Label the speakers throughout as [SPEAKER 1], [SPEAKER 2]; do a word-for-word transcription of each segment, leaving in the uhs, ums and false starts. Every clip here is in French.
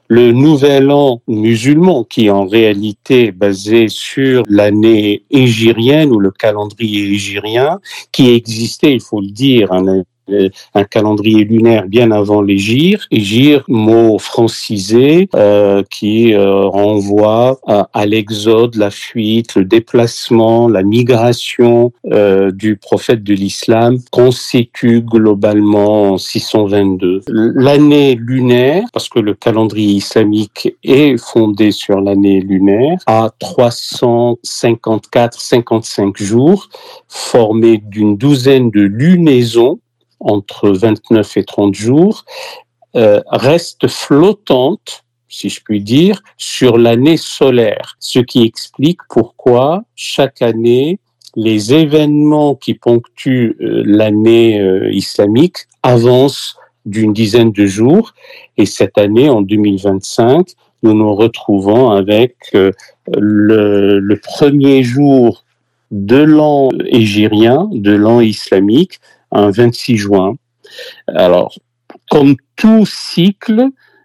[SPEAKER 1] le nouvel an musulman, qui en réalité est basé sur l'année hégirienne ou le calendrier hégirien, qui existait, il faut le dire, un un calendrier lunaire bien avant l'hégire. Hégire, mot francisé euh, qui euh, renvoie à, à l'exode, la fuite, le déplacement, la migration euh, du prophète de l'islam, constitue globalement six cent vingt-deux. L'année lunaire, parce que le calendrier islamique est fondé sur l'année lunaire, a trois cent cinquante-quatre à cinquante-cinq jours, formés d'une douzaine de lunaisons entre vingt-neuf et trente jours, euh, reste flottante, si je puis dire, sur l'année solaire. Ce qui explique pourquoi chaque année, les événements qui ponctuent euh, l'année euh, islamique avancent d'une dizaine de jours. Et cette année, en deux mille vingt-cinq, nous nous retrouvons avec euh, le, le premier jour de l'an hégirien, de l'an islamique, un vingt-six juin. Alors, comme tout cycle,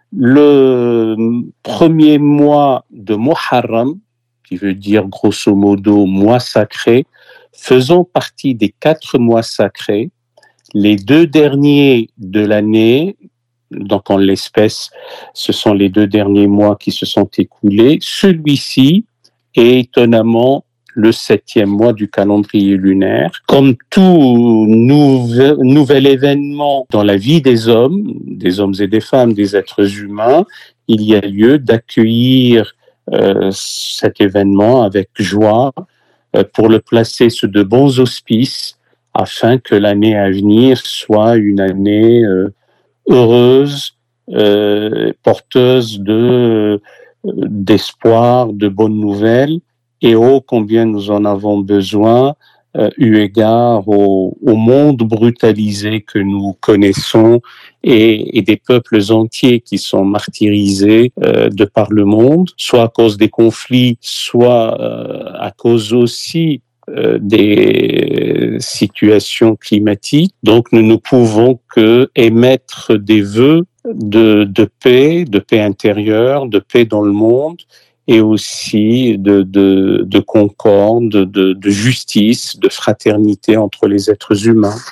[SPEAKER 1] le premier mois de Muharram, qui veut dire grosso modo mois sacré, faisant partie des quatre mois sacrés, les deux derniers de l'année, donc en l'espèce, ce sont les deux derniers mois qui se sont écoulés, celui-ci est étonnamment le septième mois du calendrier lunaire. Comme tout nouvel, nouvel événement dans la vie des hommes, des hommes et des femmes, des êtres humains, il y a lieu d'accueillir euh, cet événement avec joie euh, pour le placer sous de bons auspices afin que l'année à venir soit une année euh, heureuse, euh, porteuse de, euh, d'espoir, de bonnes nouvelles. Et oh, combien nous en avons besoin, euh, eu égard au, au monde brutalisé que nous connaissons et, et des peuples entiers qui sont martyrisés euh, de par le monde, soit à cause des conflits, soit euh, à cause aussi euh, des situations climatiques. Donc, nous ne pouvons que émettre des vœux de, de paix, de paix intérieure, de paix dans le monde, et aussi de, de, de concorde, de, de justice, de fraternité entre les êtres humains.